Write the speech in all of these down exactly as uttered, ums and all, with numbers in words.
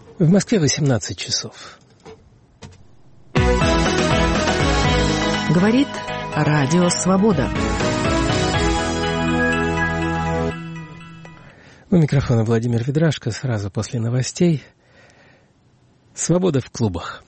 В Москве восемнадцать часов. Говорит Радио Свобода. У микрофона Владимир Ведрашко. Сразу после новостей. Свобода в клубах.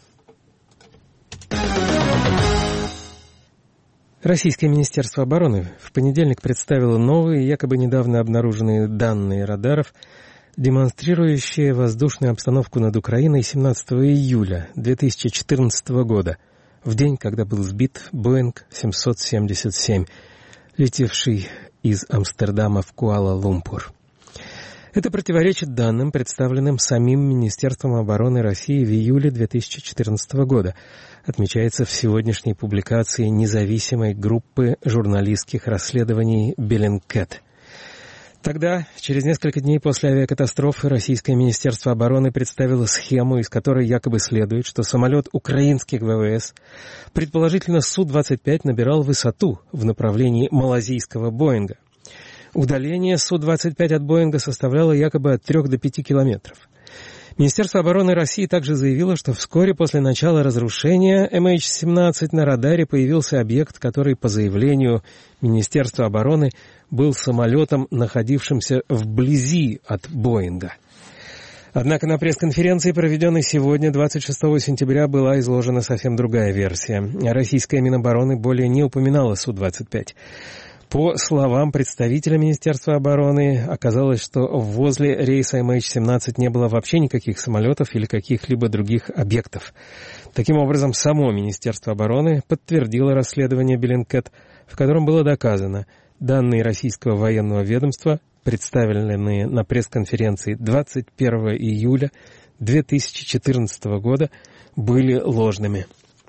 Российское Министерство обороны в понедельник представило новые, якобы недавно обнаруженные данные радаров, демонстрирующие воздушную обстановку над Украиной семнадцатого июля две тысячи четырнадцатого года, в день, когда был сбит Боинг семьсот семьдесят семь, летевший из Амстердама в Куала-Лумпур. Это противоречит данным, представленным самим Министерством обороны России в июле две тысячи четырнадцатого года, отмечается в сегодняшней публикации независимой группы журналистских расследований Bellingcat. Тогда, через несколько дней после авиакатастрофы, Российское Министерство обороны представило схему, из которой якобы следует, что самолет украинских ВВС, предположительно Су двадцать пять, набирал высоту в направлении малазийского Боинга. Удаление Су двадцать пять от Боинга составляло якобы от трех до пяти километров. Министерство обороны России также заявило, что вскоре после начала разрушения эм эйч семнадцать на радаре появился объект, который, по заявлению Министерства обороны, был самолетом, находившимся вблизи от Боинга. Однако на пресс-конференции, проведенной сегодня, двадцать шестого сентября, была изложена совсем другая версия. Российская Минобороны более не упоминала Су двадцать пять. По словам представителя Министерства обороны, оказалось, что возле рейса эм эйч семнадцать не было вообще никаких самолетов или каких-либо других объектов. Таким образом, само Министерство обороны подтвердило расследование Bellingcat, в котором было доказано, данные российского военного ведомства, представленные на пресс-конференции двадцать первого июля две тысячи четырнадцатого года, были ложными.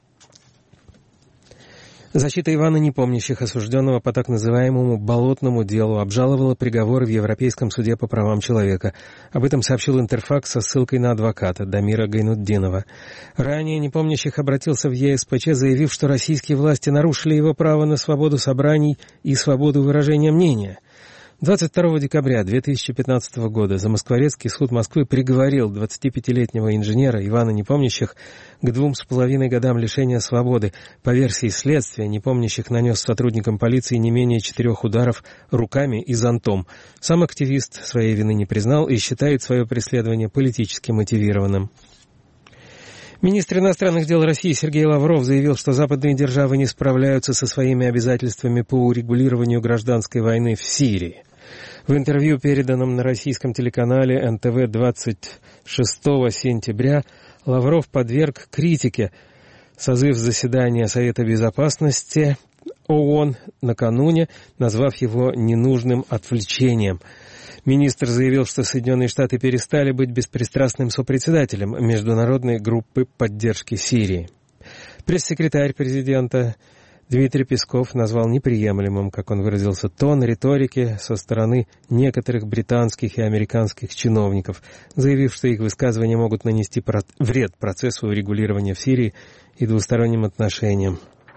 Защита Ивана Непомнящих, осужденного по так называемому «болотному делу», обжаловала приговор в Европейском суде по правам человека. Об этом сообщил Интерфакс со ссылкой на адвоката Дамира Гайнутдинова. Ранее Непомнящих обратился в е эс пэ че, заявив, что российские власти нарушили его право на свободу собраний и свободу выражения мнения. двадцать второго декабря две тысячи пятнадцатого года Замоскворецкий суд Москвы приговорил двадцатипятилетнего инженера Ивана Непомнящих к двум с половиной годам лишения свободы. По версии следствия, Непомнящих нанес сотрудникам полиции не менее четырех ударов руками и зонтом. Сам активист своей вины не признал и считает свое преследование политически мотивированным. Министр иностранных дел России Сергей Лавров заявил, что западные державы не справляются со своими обязательствами по урегулированию гражданской войны в Сирии. В интервью, переданном на российском телеканале эн тэ вэ двадцать шестого сентября, Лавров подверг критике созыв заседания Совета Безопасности ООН накануне, назвав его ненужным отвлечением. Министр заявил, что Соединенные Штаты перестали быть беспристрастным сопредседателем международной группы поддержки Сирии. Пресс-секретарь президента Дмитрий Песков назвал неприемлемым, как он выразился, тон риторики со стороны некоторых британских и американских чиновников, заявив, что их высказывания могут нанести вред процессу урегулирования в Сирии и двусторонним отношениям.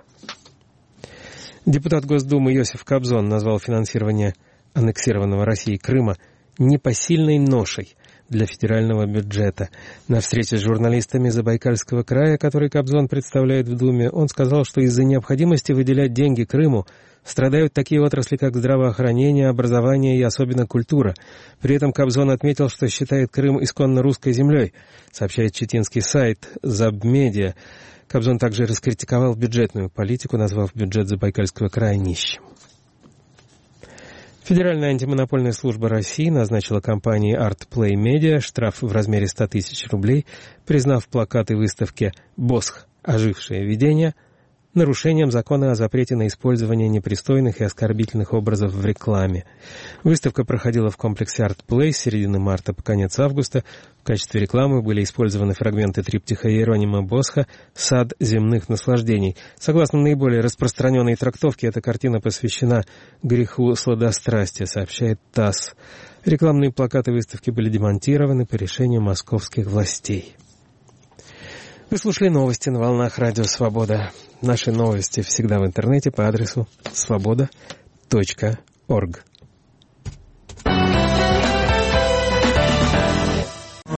Депутат Госдумы Йосиф Кобзон назвал финансирование аннексированного Россией Крыма непосильной ношей для федерального бюджета. На встрече с журналистами Забайкальского края, который Кобзон представляет в Думе, он сказал, что из-за необходимости выделять деньги Крыму страдают такие отрасли, как здравоохранение, образование и особенно культура. При этом Кобзон отметил, что считает Крым исконно русской землей, сообщает читинский сайт Забмедиа. Кобзон также раскритиковал бюджетную политику, назвав бюджет Забайкальского края нищим. Федеральная антимонопольная служба России назначила компании Artplay Media штраф в размере сто тысяч рублей, признав плакаты выставки «Босх. Ожившее видение» нарушением закона о запрете на использование непристойных и оскорбительных образов в рекламе. Выставка проходила в комплексе Artplay с середины марта по конец августа. В качестве рекламы были использованы фрагменты триптиха Иеронима Босха «Сад земных наслаждений». Согласно наиболее распространенной трактовке, эта картина посвящена греху сладострастия, сообщает ТАСС. Рекламные плакаты выставки были демонтированы по решению московских властей. Вы слушали новости на волнах Радио Свобода. Наши новости всегда в интернете по адресу свобода точка орг.